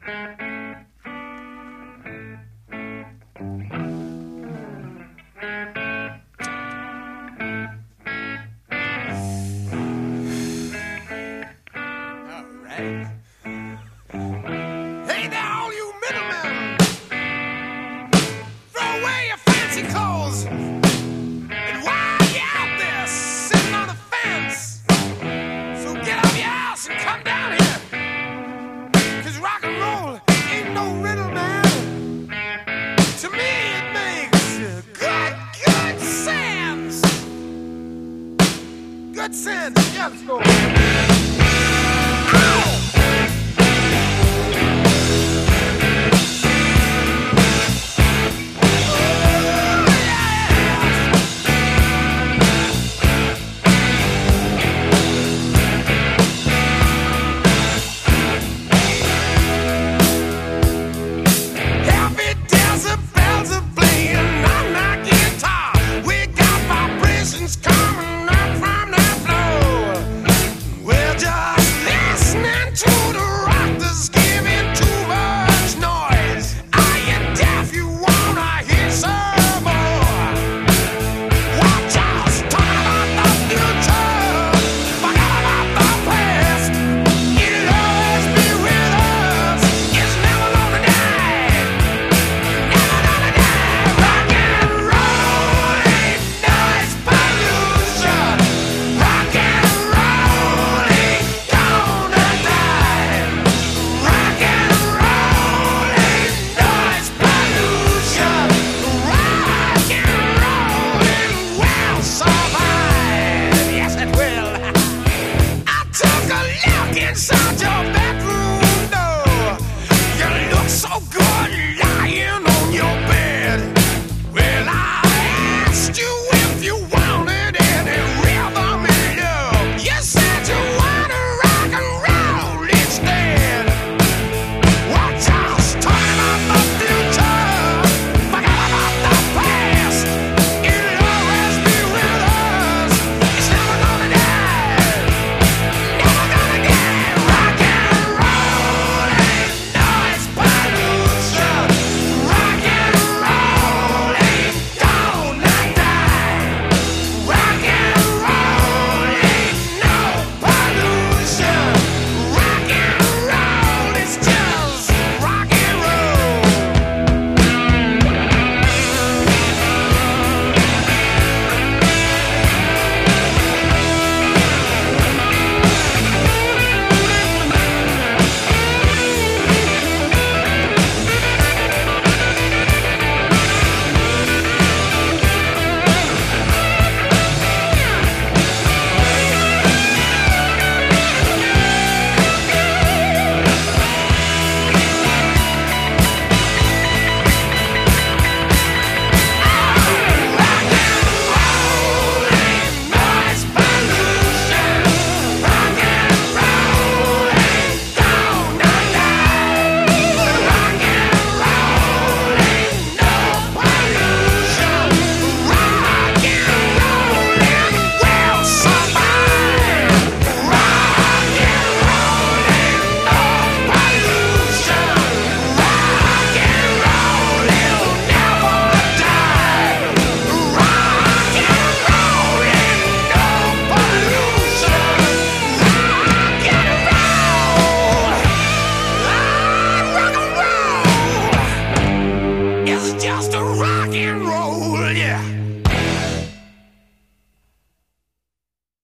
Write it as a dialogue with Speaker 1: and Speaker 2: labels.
Speaker 1: Hey there, all you middlemen! Throw away your fancy clothes! And while you're out there sitting on the fence, so get off your ass and come down here! 'Cause rock and roll ain't no riddle, man. To me, it makes good sense! Good sense, yeah, let's go. Inside your bedroom door, you look so good lying on your bed. Well, I asked you if you wanted any rhythm and love. You said you wanted rock and roll instead. Well, just talking about the future, forget about the past. It'll always be with us. It's never gonna die, never gonna die. Just a rock and roll, yeah.